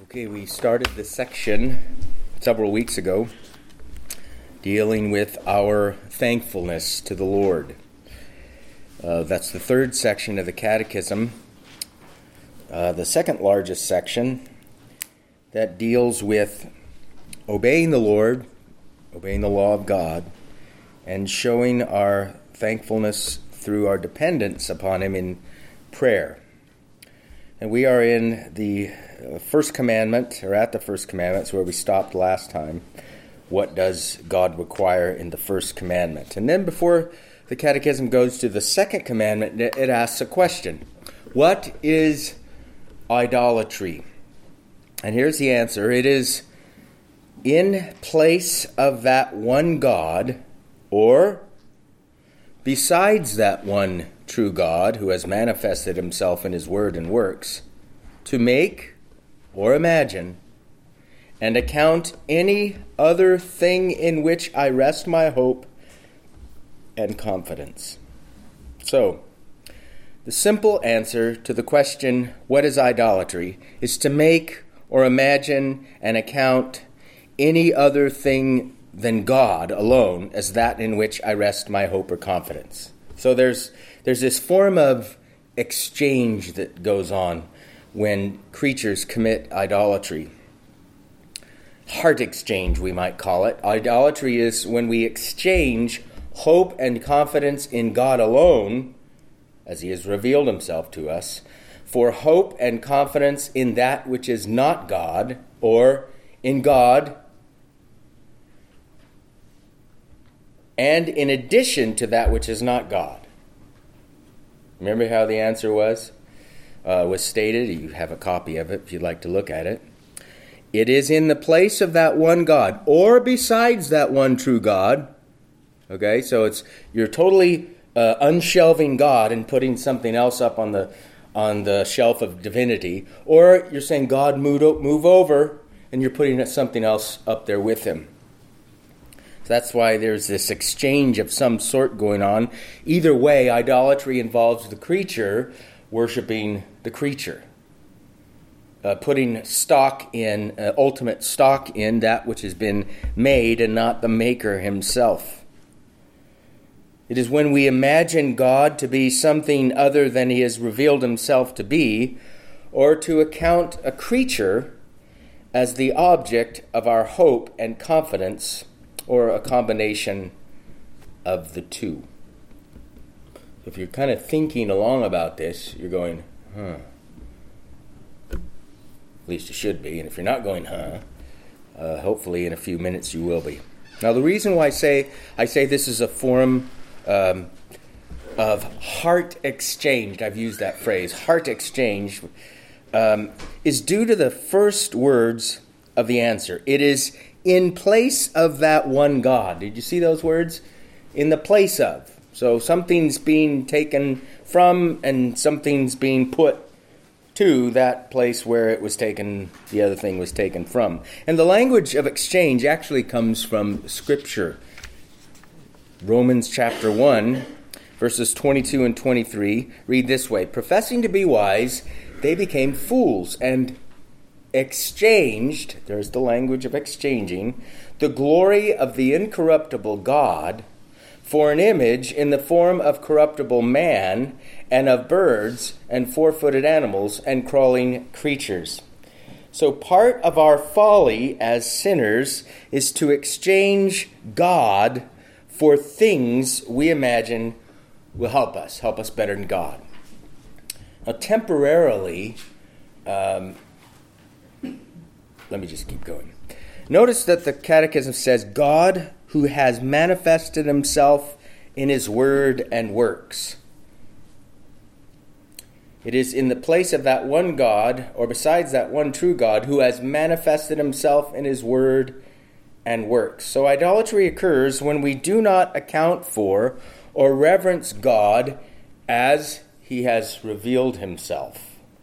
Okay, we started this section several weeks ago dealing with our thankfulness to the Lord. That's the third section of the Catechism, the second largest section that deals with obeying the Lord, obeying the law of God, and showing our thankfulness through our dependence upon Him in prayer. And we are in the first commandment, or at the first commandment. It's where we stopped last time. What does God require in the first commandment? And then before the Catechism goes to the second commandment, it asks a question. What is idolatry? And here's the answer. It is in place of that one God, or besides that one true God who has manifested Himself in His word and works, to make or imagine and account any other thing in which I rest my hope and confidence. So, the simple answer to the question, what is idolatry, is to make or imagine and account any other thing than God alone as that in which I rest my hope or confidence. So there's this form of exchange that goes on when creatures commit idolatry. Heart exchange, we might call it. Idolatry is when we exchange hope and confidence in God alone, as He has revealed Himself to us, for hope and confidence in that which is not God, or in God, and in addition to that which is not God. Remember how the answer was stated? You have a copy of it if you'd like to look at it. It is in the place of that one God, or besides that one true God. Okay, so you're totally unshelving God and putting something else up on the shelf of divinity, or you're saying God move over, and you're putting something else up there with Him. That's why there's this exchange of some sort going on. Either way, idolatry involves the creature worshiping the creature, putting ultimate stock in that which has been made and not the Maker Himself. It is when we imagine God to be something other than He has revealed Himself to be, or to account a creature as the object of our hope and confidence, or a combination of the two. If you're kind of thinking along about this, you're going, At least you should be. And if you're not going, hopefully in a few minutes you will be. Now, the reason why I say this is a form of heart exchange, I've used that phrase, heart exchange, is due to the first words of the answer. It is in place of that one God. Did you see those words? In the place of. So something's being taken from and something's being put to that place where it was taken, the other thing was taken from. And the language of exchange actually comes from Scripture. Romans chapter 1, verses 22 and 23 read this way. Professing to be wise, they became fools and exchanged, there's the language of exchanging, the glory of the incorruptible God for an image in the form of corruptible man and of birds and four-footed animals and crawling creatures. So part of our folly as sinners is to exchange God for things we imagine will help us better than God. Now temporarily, let me just keep going. Notice that the Catechism says, God who has manifested Himself in His word and works. It is in the place of that one God, or besides that one true God, who has manifested Himself in His word and works. So idolatry occurs when we do not account for or reverence God as He has revealed Himself.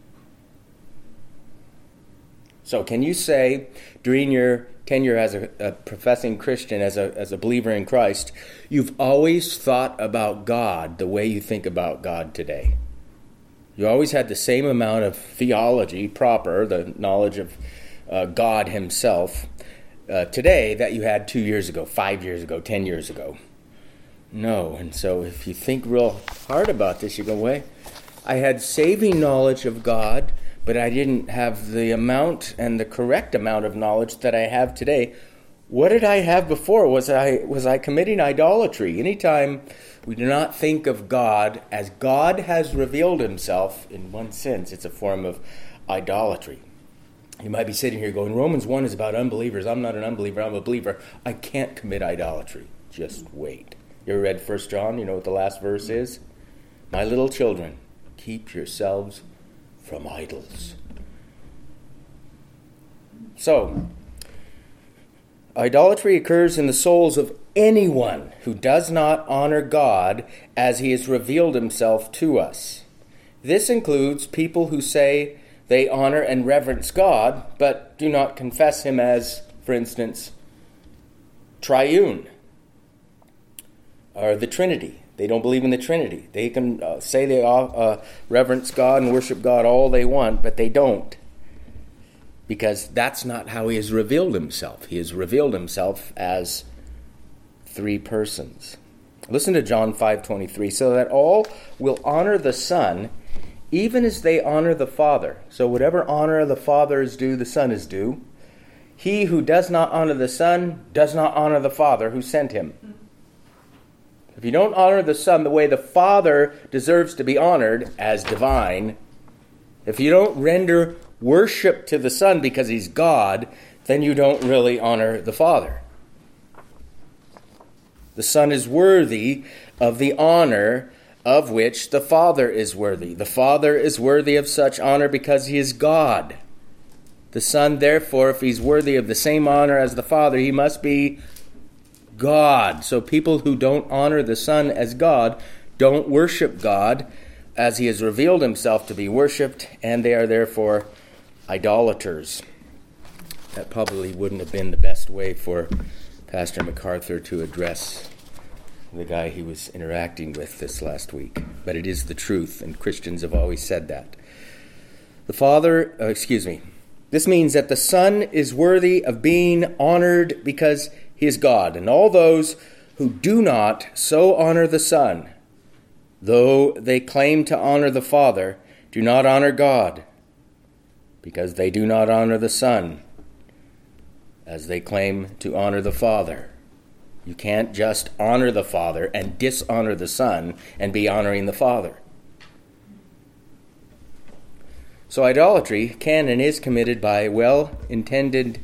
So can you say, during your tenure as a professing Christian, as a believer in Christ, you've always thought about God the way you think about God today? You always had the same amount of theology proper, the knowledge of God himself today that you had 2 years ago, 5 years ago, 10 years ago. No. And so if you think real hard about this, you go, wait, I had saving knowledge of God, but I didn't have the amount and the correct amount of knowledge that I have today. What did I have before? Was I committing idolatry? Anytime we do not think of God as God has revealed himself, in one sense, it's a form of idolatry. You might be sitting here going, Romans 1 is about unbelievers. I'm not an unbeliever, I'm a believer. I can't commit idolatry. Just wait. You ever read 1 John? You know what the last verse is? My little children, keep yourselves from idols. So, idolatry occurs in the souls of anyone who does not honor God as he has revealed himself to us. This includes people who say they honor and reverence God, but do not confess him as, for instance, triune, or the Trinity. They don't believe in the Trinity. They can say they reverence God and worship God all they want, but they don't. Because that's not how he has revealed himself. He has revealed himself as three persons. Listen to John 5:23. So that all will honor the Son, even as they honor the Father. So whatever honor the Father is due, the Son is due. He who does not honor the Son does not honor the Father who sent him. If you don't honor the Son the way the Father deserves to be honored as divine, if you don't render worship to the Son because he's God, then you don't really honor the Father. The Son is worthy of the honor of which the Father is worthy. The Father is worthy of such honor because he is God. The Son, therefore, if he's worthy of the same honor as the Father, he must be God. So people who don't honor the Son as God don't worship God as he has revealed himself to be worshipped, and they are therefore idolaters. That probably wouldn't have been the best way for Pastor MacArthur to address the guy he was interacting with this last week. But it is the truth, and Christians have always said that. This means that the Son is worthy of being honored because he is God. And all those who do not so honor the Son, though they claim to honor the Father, do not honor God, because they do not honor the Son as they claim to honor the Father. You can't just honor the Father and dishonor the Son and be honoring the Father. So idolatry can and is committed by well-intentioned,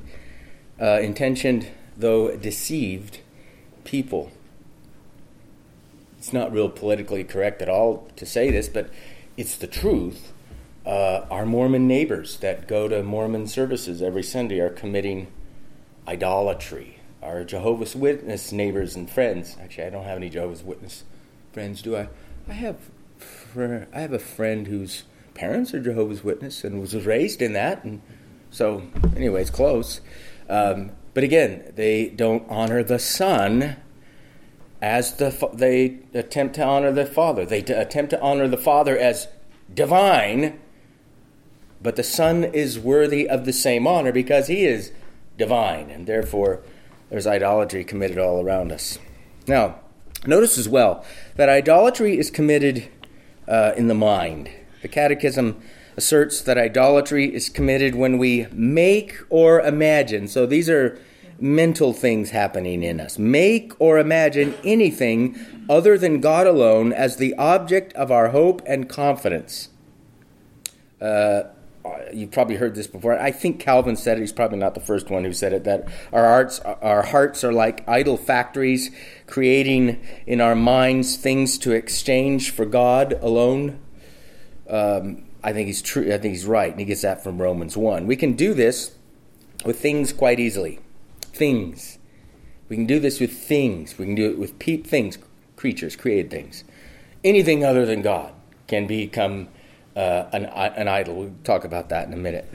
though deceived, people. It's not real politically correct at all to say this, but it's the truth. Our Mormon neighbors that go to Mormon services every Sunday are committing idolatry. Our Jehovah's Witness neighbors and friends. Actually, I don't have any Jehovah's Witness friends, do I? I have a friend whose parents are Jehovah's Witness and was raised in that, and so anyway, it's close. But again, they don't honor the Son as they attempt to honor the Father. They attempt to honor the Father as divine, but the Son is worthy of the same honor because he is divine, and therefore there's idolatry committed all around us. Now, notice as well that idolatry is committed in the mind. The Catechism asserts that idolatry is committed when we make or imagine. So these are mental things happening in us. Make or imagine anything other than God alone as the object of our hope and confidence. You've probably heard this before. I think Calvin said it. He's probably not the first one who said it, that our hearts are like idol factories, creating in our minds things to exchange for God alone. I think he's true. I think he's right, and he gets that from Romans 1. We can do this with things quite easily. Things. We can do this with things. We can do it with things, creatures, created things. Anything other than God can become an idol. We'll talk about that in a minute.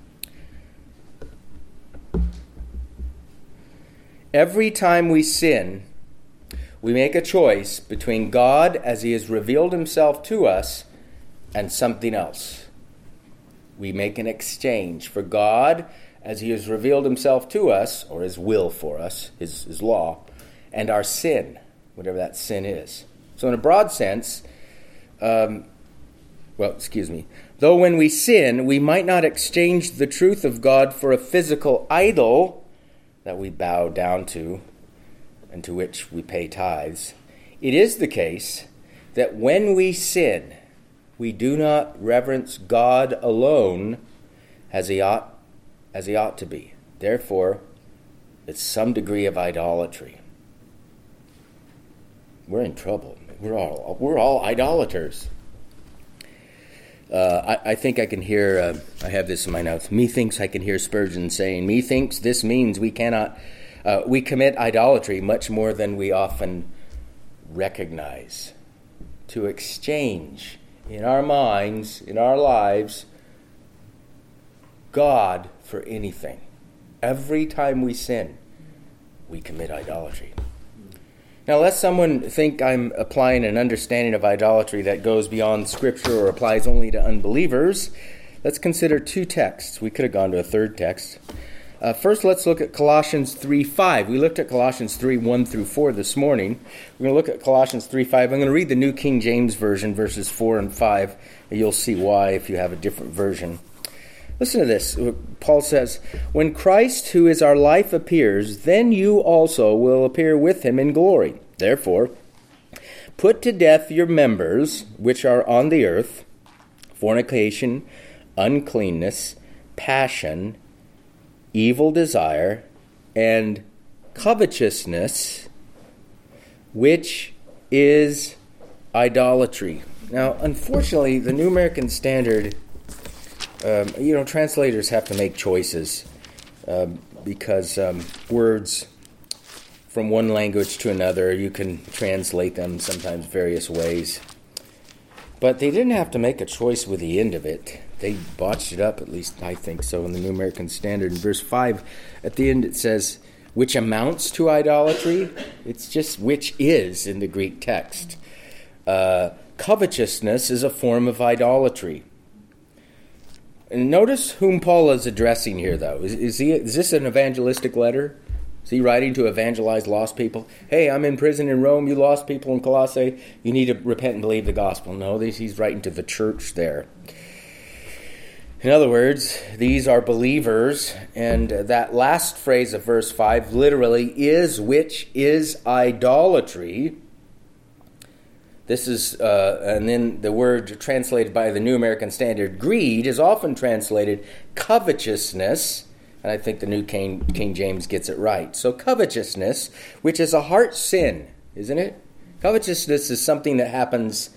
Every time we sin, we make a choice between God as he has revealed himself to us and something else. We make an exchange for God as he has revealed himself to us, or his will for us, his law, and our sin, whatever that sin is. So in a broad sense, though when we sin, we might not exchange the truth of God for a physical idol that we bow down to and to which we pay tithes. It is the case that when we sin, we do not reverence God alone as he ought to be. Therefore, it's some degree of idolatry. We're in trouble. We're all idolaters. I think I can hear, I have this in my notes, methinks I can hear Spurgeon saying, methinks this means we commit idolatry much more than we often recognize. To exchange in our minds, in our lives, God for anything. Every time we sin, we commit idolatry. Now, lest someone think I'm applying an understanding of idolatry that goes beyond Scripture or applies only to unbelievers, let's consider two texts. We could have gone to a third text. First, let's look at Colossians 3:5. We looked at Colossians 3:1 through 4 this morning. We're going to look at Colossians 3:5. I'm going to read the New King James Version, verses 4 and 5. And you'll see why if you have a different version. Listen to this. Paul says, when Christ, who is our life, appears, then you also will appear with him in glory. Therefore, put to death your members, which are on the earth, fornication, uncleanness, passion, evil desire, and covetousness, which is idolatry. Now, unfortunately, the New American Standard, translators have to make choices because words from one language to another, you can translate them sometimes various ways. But they didn't have to make a choice with the end of it. They botched it up, at least I think so, in the New American Standard. In verse 5, at the end it says, which amounts to idolatry. It's just which is in the Greek text. Covetousness is a form of idolatry. And notice whom Paul is addressing here, though. Is this an evangelistic letter? Is he writing to evangelize lost people? Hey, I'm in prison in Rome. You lost people in Colossae. You need to repent and believe the gospel. No, he's writing to the church there. In other words, these are believers, and that last phrase of verse 5 literally is, which is idolatry. This is, and then the word translated by the New American Standard, greed, is often translated covetousness, and I think the New King James gets it right. So covetousness, which is a heart sin, isn't it? Covetousness is something that happens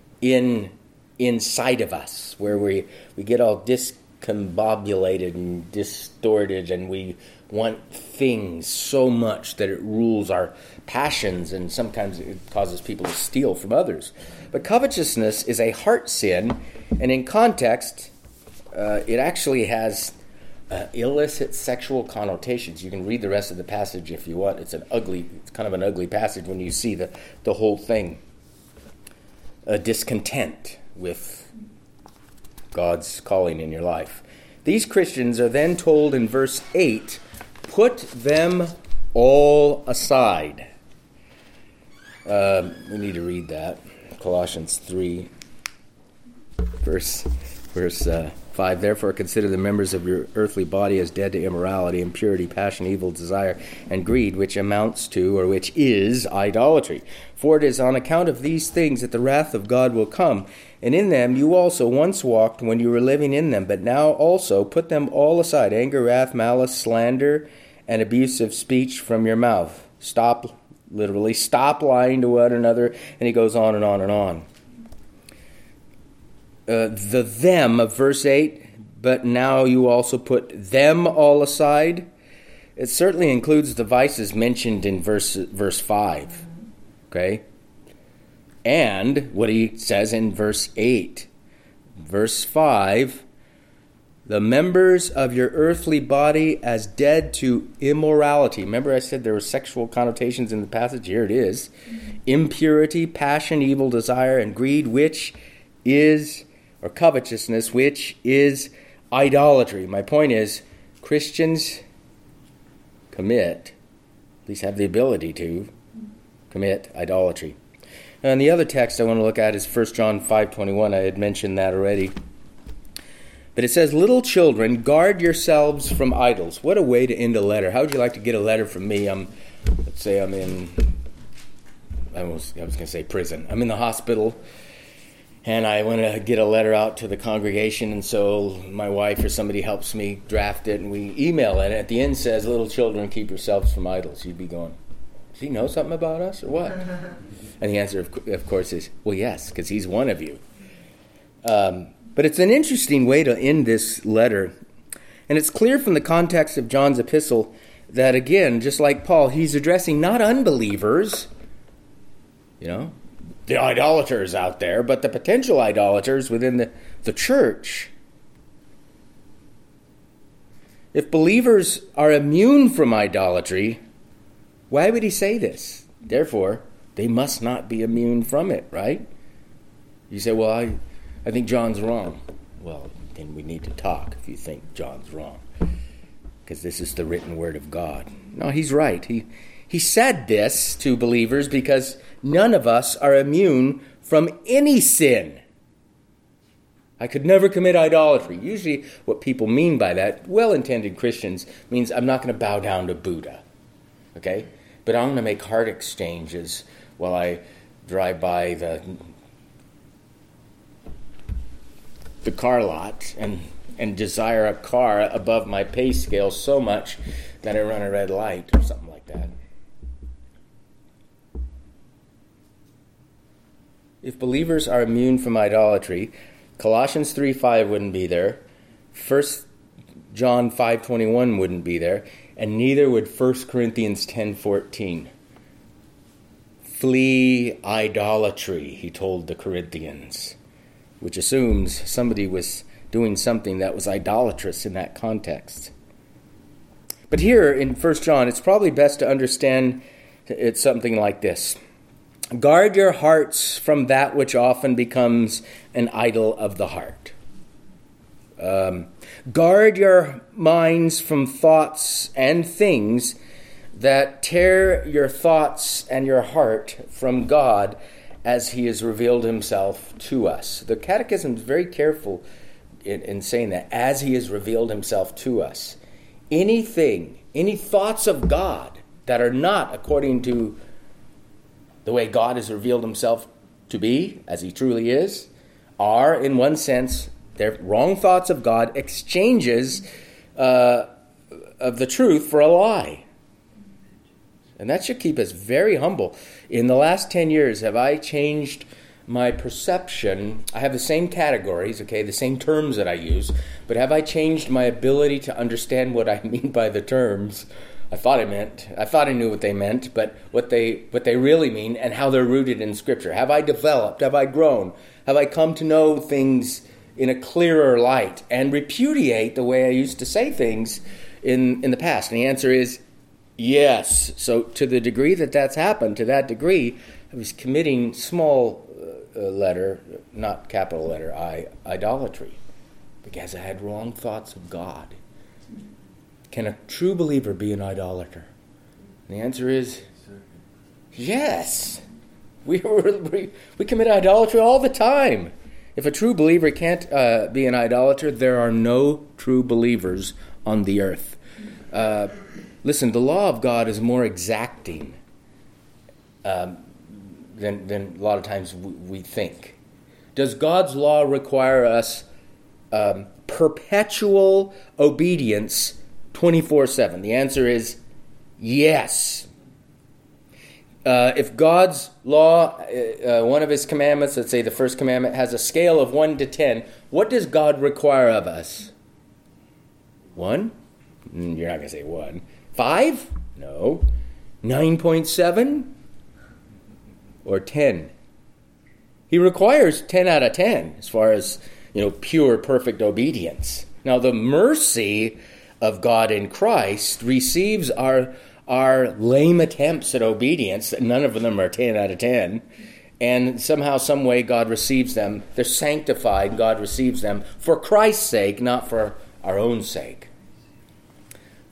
inside of us, where we get all discombobulated and distorted, and we want things so much that it rules our passions, and sometimes it causes people to steal from others. But covetousness is a heart sin, and in context, it actually has illicit sexual connotations. You can read the rest of the passage if you want. It's kind of an ugly passage when you see the whole thing. Discontent with God's calling in your life. These Christians are then told in verse 8, put them all aside. We need to read that. Colossians 3, verse 5. Therefore consider the members of your earthly body as dead to immorality, impurity, passion, evil desire, and greed, which amounts to, or which is, idolatry. For it is on account of these things that the wrath of God will come. And in them you also once walked when you were living in them, but now also put them all aside, anger, wrath, malice, slander, and abusive speech from your mouth. Stop lying to one another, and he goes on and on and on. The them of verse 8, but now you also put them all aside. It certainly includes the vices mentioned in verse 5. Okay? And what he says in verse 8. Verse 5, the members of your earthly body as dead to immorality. Remember I said there were sexual connotations in the passage? Here it is. Impurity, passion, evil desire, and greed, which is, or covetousness, which is idolatry. My point is, Christians commit, at least have the ability to, commit idolatry. And the other text I want to look at is 1 John 5:21. I had mentioned that already. But it says, little children, guard yourselves from idols. What a way to end a letter. How would you like to get a letter from me? Let's say I'm in, I was going to say prison. I'm in the hospital, and I want to get a letter out to the congregation, and so my wife or somebody helps me draft it, and we email it. And at the end says, little children, keep yourselves from idols. You'd be going, does he know something about us or what? And the answer, of course, is, well, yes, because he's one of you. But it's an interesting way to end this letter. And it's clear from the context of John's epistle that, again, just like Paul, he's addressing not unbelievers, the idolaters out there, but the potential idolaters within the church. If believers are immune from idolatry, why would he say this? Therefore, they must not be immune from it, right? You say, well, I think John's wrong. Well, then we need to talk if you think John's wrong, because this is the written word of God. No, he's right. He said this to believers because none of us are immune from any sin. I could never commit idolatry. Usually what people mean by that, well-intended Christians, means I'm not going to bow down to Buddha, okay? But I'm going to make heart exchanges while I drive by the car lot and desire a car above my pay scale so much that I run a red light or something like that. If believers are immune from idolatry, Colossians 3:5 wouldn't be there, 1 John 5:21 wouldn't be there, and neither would 1 Corinthians 10:14. Flee idolatry, he told the Corinthians, which assumes somebody was doing something that was idolatrous in that context. But here in 1 John, it's probably best to understand it's something like this. Guard your hearts from that which often becomes an idol of the heart. Guard your minds from thoughts and things that tear your thoughts and your heart from God as he has revealed himself to us. The Catechism is very careful in saying that, as he has revealed himself to us. Any thoughts of God that are not according to the way God has revealed himself to be, as he truly is, are, in one sense, they're wrong thoughts of God, exchanges of the truth for a lie. And that should keep us very humble. In the last 10 years, have I changed my perception? I have the same categories, okay, the same terms that I use, but have I changed my ability to understand what I mean by the terms? I thought I knew what they meant, but what they really mean and how they're rooted in Scripture. Have I developed? Have I grown? Have I come to know things in a clearer light and repudiate the way I used to say things in the past? And the answer is yes. So to the degree that that's happened, to that degree, I was committing small letter, not capital letter I, idolatry, because I had wrong thoughts of God. Can a true believer be an idolater? And the answer is yes. We commit idolatry all the time. If a true believer can't be an idolater, there are no true believers on the earth. Listen, the law of God is more exacting than a lot of times we think. Does God's law require us perpetual obedience 24/7? The answer is yes. If God's law, one of his commandments, let's say the first commandment, has a scale of 1 to 10, what does God require of us? 1? You're not going to say 1. 5? No. 9.7? Or 10? He requires 10 out of 10 as far as, pure, perfect obedience. Now, the mercy of God in Christ receives our lame attempts at obedience. None of them are 10 out of 10. And somehow, some way, God receives them. They're sanctified. God receives them for Christ's sake, not for our own sake.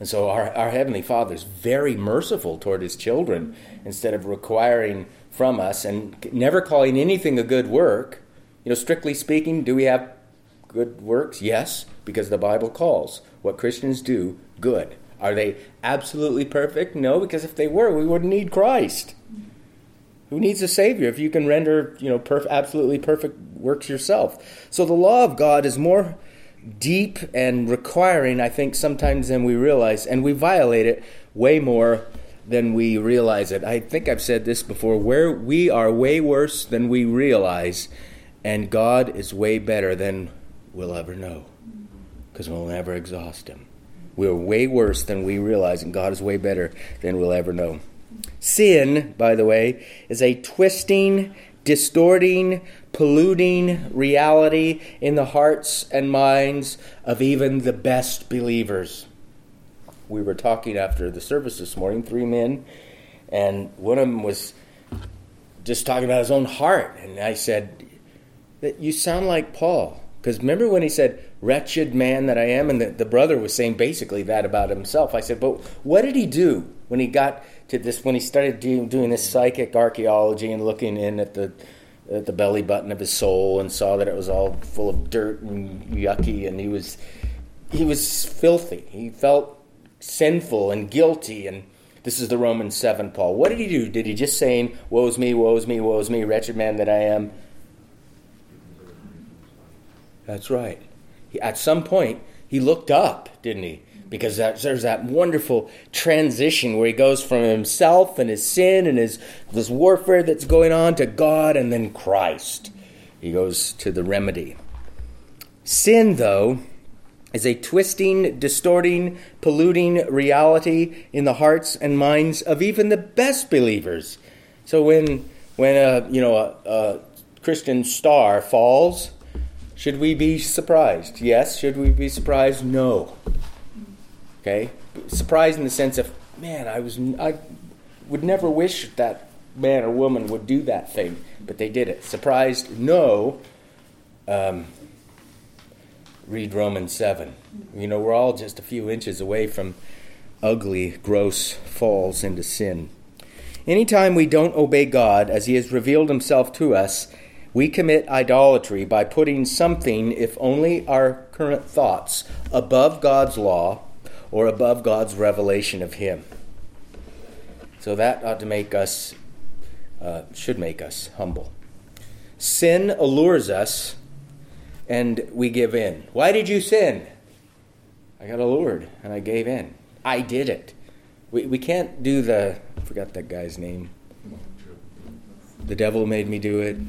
And so our Heavenly Father is very merciful toward his children instead of requiring from us and never calling anything a good work. Strictly speaking, do we have good works? Yes, because the Bible calls what Christians do good. Are they absolutely perfect? No, because if they were, we wouldn't need Christ. Who needs a Savior if you can render, absolutely perfect works yourself? So the law of God is more deep and requiring, I think, sometimes than we realize, and we violate it way more than we realize it. I think I've said this before, where we are way worse than we realize, and God is way better than we'll ever know, because we'll never exhaust him. We're way worse than we realize, and God is way better than we'll ever know. Sin, by the way, is a twisting, distorting, polluting reality in the hearts and minds of even the best believers. We were talking after the service this morning, 3 men, and one of them was just talking about his own heart. And I said, that you sound like Paul. Because remember when he said, wretched man that I am? And the brother was saying basically that about himself. I said, but what did he do when he got to this, when he started doing this psychic archaeology and looking in at the belly button of his soul and saw that it was all full of dirt and yucky, and he was filthy. He felt sinful and guilty, and this is the Romans 7, Paul. What did he do? Did he just saying, woe is me, woe is me, woe is me, wretched man that I am? That's right. At some point, he looked up, didn't he? Because there's that wonderful transition where he goes from himself and his sin and this warfare that's going on to God and then Christ. He goes to the remedy. Sin, though, is a twisting, distorting, polluting reality in the hearts and minds of even the best believers. So when a Christian star falls, should we be surprised? Yes. Should we be surprised? No. Okay? Surprised in the sense of, man, I would never wish that man or woman would do that thing, but they did it. Surprised? No. Read Romans 7. We're all just a few inches away from ugly, gross falls into sin. Anytime we don't obey God as he has revealed himself to us, we commit idolatry by putting something, if only our current thoughts, above God's law or above God's revelation of him. So that ought to make us, should make us humble. Sin allures us and we give in. Why did you sin? I got allured and I gave in. I did it. We can't do I forgot that guy's name. The devil made me do it.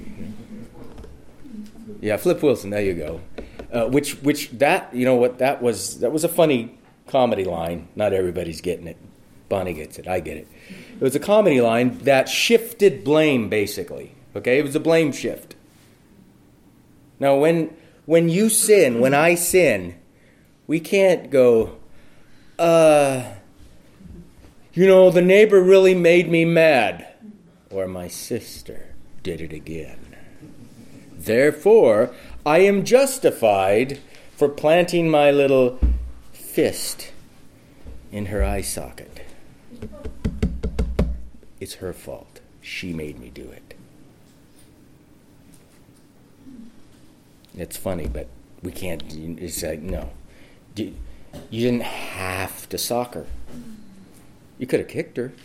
Yeah, Flip Wilson, there you go. That was a funny comedy line. Not everybody's getting it. Bonnie gets it. I get it. It was a comedy line that shifted blame, basically. Okay, it was a blame shift. Now, when you sin, when I sin, we can't go, the neighbor really made me mad. Or my sister did it again. Therefore, I am justified for planting my little fist in her eye socket. It's her fault. She made me do it. It's funny, but we can't. It's like, no. You didn't have to sock her. You could have kicked her.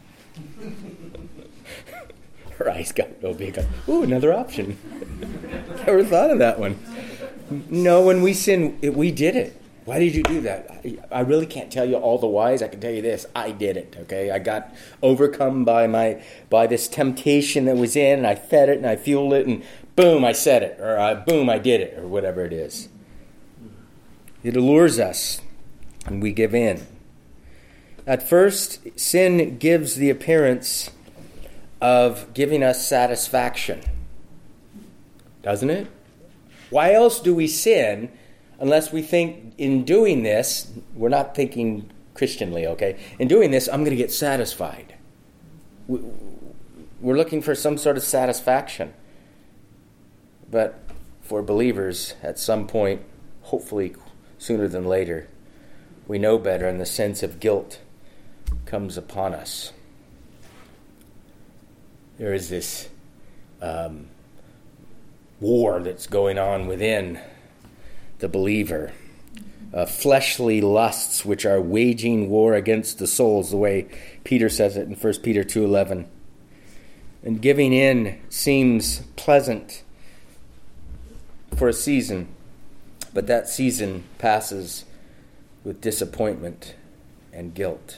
Her eyes got no big. Ooh, another option. Never thought of that one. No, when we sin, we did it. Why did you do that? I really can't tell you all the whys. I can tell you this. I did it, okay? I got overcome by this temptation that was in, and I fed it, and I fueled it, and boom, I said it, or boom, I did it, or whatever it is. It allures us, and we give in. At first, sin gives the appearance of giving us satisfaction, doesn't it? Why else do we sin unless we think in doing this, we're not thinking Christianly, okay? In doing this, I'm going to get satisfied. We're looking for some sort of satisfaction. But for believers, at some point, hopefully sooner than later, we know better, and the sense of guilt comes upon us. There is this war that's going on within the believer. Fleshly lusts which are waging war against the souls, the way Peter says it in 1 Peter 2:11. And giving in seems pleasant for a season, but that season passes with disappointment and guilt.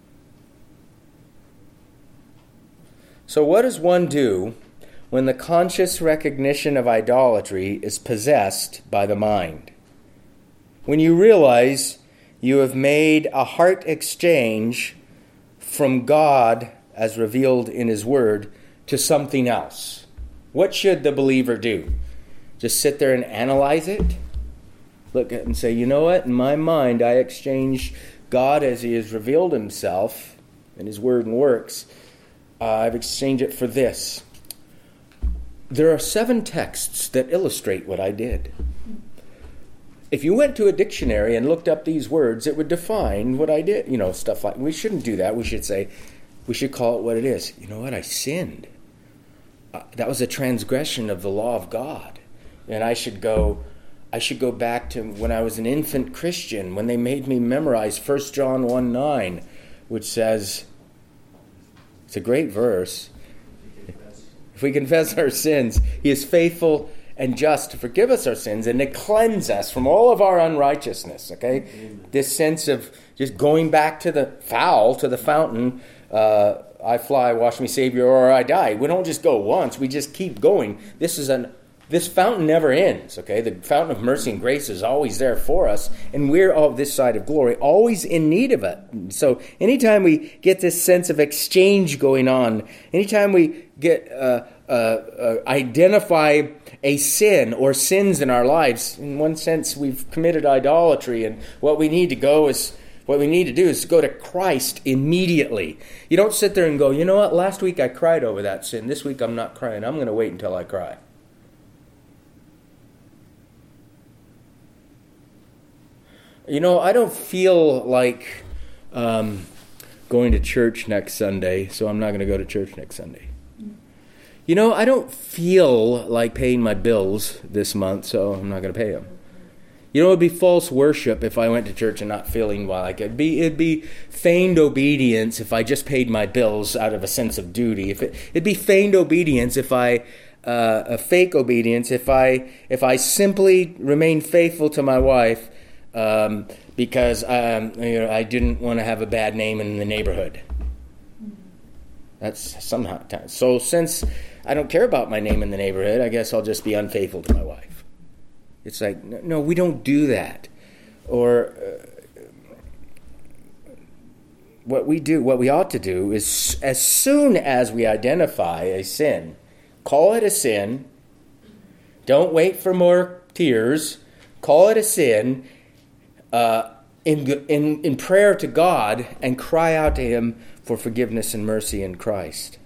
So what does one do when the conscious recognition of idolatry is possessed by the mind? When you realize you have made a heart exchange from God, as revealed in His Word, to something else, what should the believer do? Just sit there and analyze it? Look at it and say, you know what? In my mind, I exchanged God as He has revealed Himself in His Word and works. I've exchanged it for this. There are 7 texts that illustrate what I did. If you went to a dictionary and looked up these words, it would define what I did. You know, stuff like, we shouldn't do that. We should call it what it is. You know what? I sinned. That was a transgression of the law of God. And I should go back to when I was an infant Christian, when they made me memorize 1 John 1:9, which says, it's a great verse. If we confess our sins, He is faithful and just to forgive us our sins and to cleanse us from all of our unrighteousness. Okay? Amen. This sense of just going back to the fountain, I fly, wash me, Savior, or I die. We don't just go once, we just keep going. This fountain never ends, okay? The fountain of mercy and grace is always there for us, and we're all this side of glory, always in need of it. So anytime we get this sense of exchange going on, anytime we get identify a sin or sins in our lives, in one sense we've committed idolatry, and what we need to do is go to Christ immediately. You don't sit there and go, you know what, last week I cried over that sin. This week I'm not crying. I'm going to wait until I cry. You know, I don't feel like going to church next Sunday, so I'm not going to go to church next Sunday. You know, I don't feel like paying my bills this month, so I'm not going to pay them. You know, it would be false worship if I went to church and not feeling like it. It'd be feigned obedience if I just paid my bills out of a sense of duty. It'd be feigned obedience if a fake obedience if I simply remain faithful to my wife because I didn't want to have a bad name in the neighborhood. That's somehow. So since I don't care about my name in the neighborhood, I guess I'll just be unfaithful to my wife. It's like, no, we don't do that. Or what we ought to do is, as soon as we identify a sin, call it a sin. Don't wait for more tears. Call it a sin in prayer to God, and cry out to Him for forgiveness and mercy in Christ.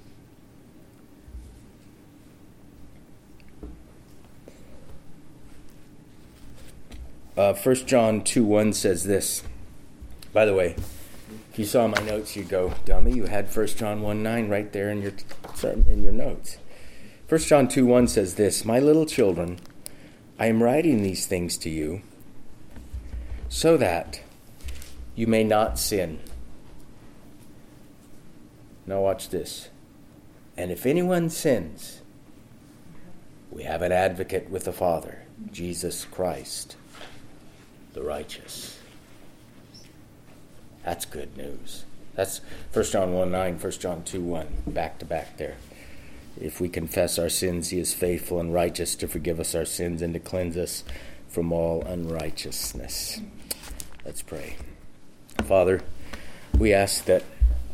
First John 2:1 says this. By the way, if you saw my notes, you'd go, dummy, you had 1 John 1:9 right there in your notes. 1 John 2:1 says this, my little children, I am writing these things to you so that you may not sin. Now watch this. And if anyone sins, we have an advocate with the Father, Jesus Christ, the righteous. That's good news. That's 1 John 1:9, 1 John 2:1, back to back there. If we confess our sins, He is faithful and righteous to forgive us our sins and to cleanse us from all unrighteousness. Let's pray. Father, we ask that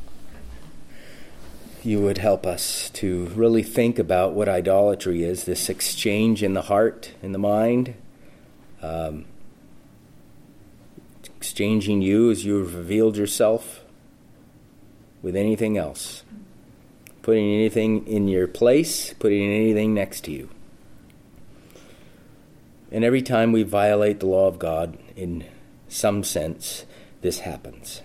You would help us to really think about what idolatry is, this exchange in the heart, in the mind, exchanging You as You have revealed Yourself with anything else, putting anything in your place, putting anything next to You. And every time we violate the law of God in some sense, this happens.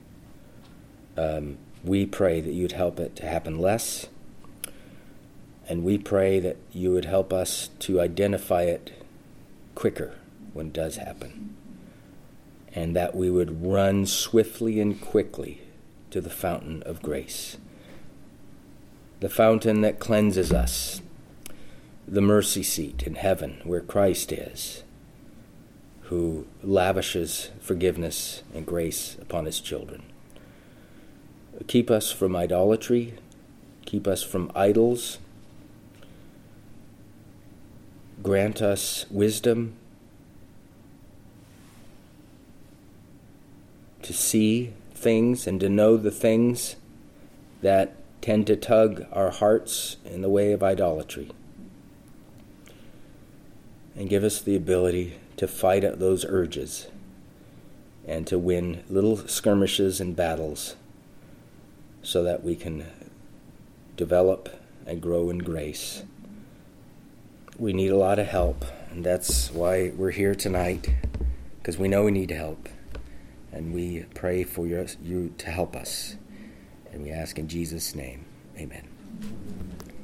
We pray that you'd help it to happen less, and we pray that you would help us to identify it quicker when it does happen, and that we would run swiftly and quickly to the fountain of grace, the fountain that cleanses us, the mercy seat in heaven where Christ is, who lavishes forgiveness and grace upon his children. Keep us from idolatry, keep us from idols, grant us wisdom to see things and to know the things that tend to tug our hearts in the way of idolatry. And give us the ability to fight at those urges and to win little skirmishes and battles so that we can develop and grow in grace. We need a lot of help, and that's why we're here tonight, because we know we need help, and we pray for you to help us, and we ask in Jesus' name, amen.